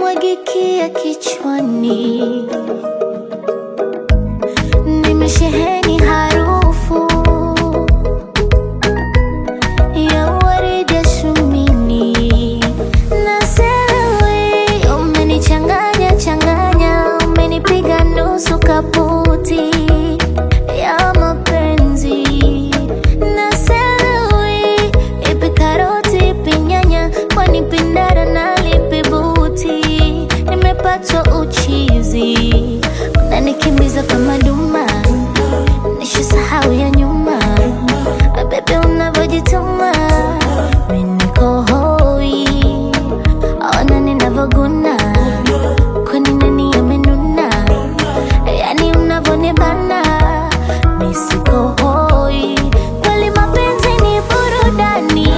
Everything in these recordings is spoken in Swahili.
yanamwagikia kichwani. Nimesheheni harufu ya waridi ya shumini. Nasewe umenichanganya changanya, umenipiga nusu kaputi ya mapenzi. Nasewe ipi karoti ipi nyanya, kwani pindara na lipi buti. Nimepatwa uchizi, unanikimbiza kama duma, nishasahau ya nyuma. Bebe unavyojituma, mimi niko hoi. Ona ninavoguna, kwani nani amenuna? Yani unavyonibana, mimi siko hoi. Kweli mapenzi ni burudani,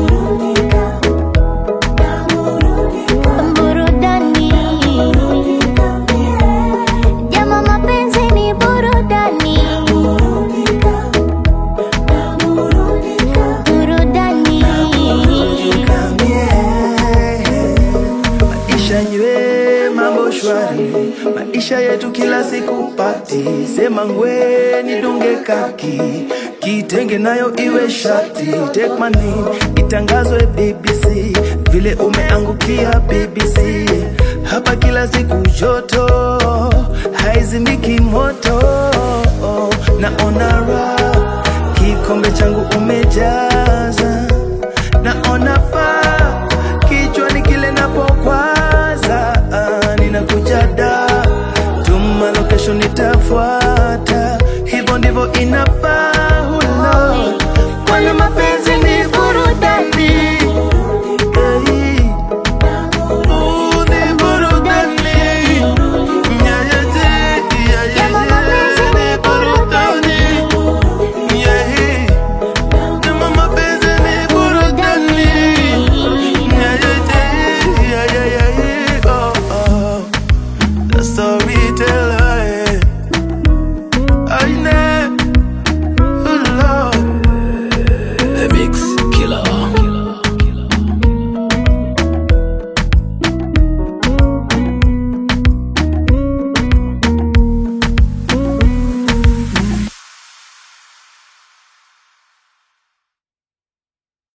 burudani. Jama, mapenzi ni burudani, burudani. Maisha nywe mambo shwari, maisha yetu kila siku pati. Sema ngwe nidunge kaki, kitenge nayo iwe shati. Take my name itangazwe BBC, vile umeangukia BBC. Hapa kila siku joto, haizimiki moto. Naona raha, kikombe changu umejaza. Naona faa, kichwani kile napokwaza. Ninakuja da, tuma location nitafuata. Hivyo ndivyo inafaa.